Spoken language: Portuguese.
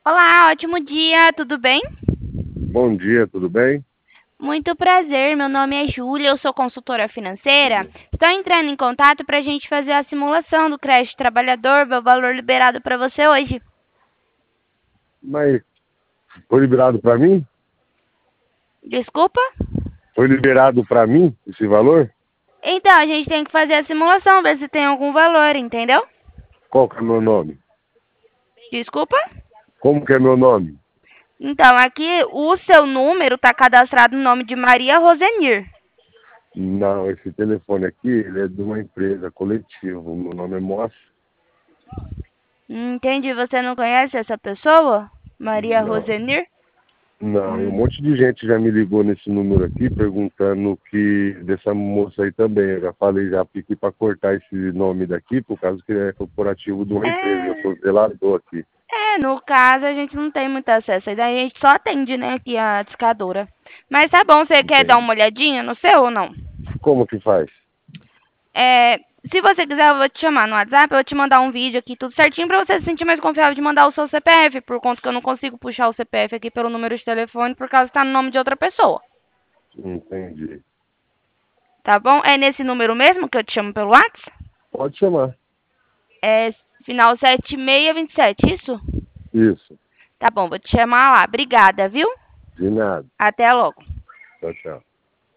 Olá, ótimo dia, tudo bem? Bom dia, tudo bem? Muito prazer, meu nome é Júlia, eu sou consultora financeira. Estou entrando em contato para a gente fazer a simulação do crédito trabalhador, ver o valor liberado para você hoje. Mas foi liberado para mim? Desculpa? Foi liberado para mim esse valor? Então, a gente tem que fazer a simulação, ver se tem algum valor, entendeu? Qual que é meu nome? Desculpa? Como que é meu nome? Então, aqui o seu número está cadastrado no nome de Maria Rosenir. Não, esse telefone aqui, ele é de uma empresa coletiva. O meu nome é Moacir. Entendi, você não conhece essa pessoa? Maria Não. Rosenir? Não, e um monte de gente já me ligou nesse número aqui perguntando que dessa moça aí também. Eu já falei, já pedi para cortar esse nome daqui, por causa que é corporativo de uma empresa. Eu sou zelador aqui. No caso a gente não tem muito acesso, aí daí a gente só atende, né, aqui a discadora. Mas tá bom, você quer dar Entende? uma olhadinha no seu ou não? Como que faz? É, se você quiser, eu vou te chamar no WhatsApp, eu vou te mandar um vídeo aqui, tudo certinho, pra você se sentir mais confiável de mandar o seu CPF, por conta que eu não consigo puxar o CPF aqui pelo número de telefone, por causa que tá no nome de outra pessoa. Entendi. Tá bom? É nesse número mesmo que eu te chamo pelo WhatsApp? Pode chamar. É final 7627, isso? Isso. Tá bom, vou te chamar lá. Obrigada, viu? De nada. Até logo. Tchau, tchau.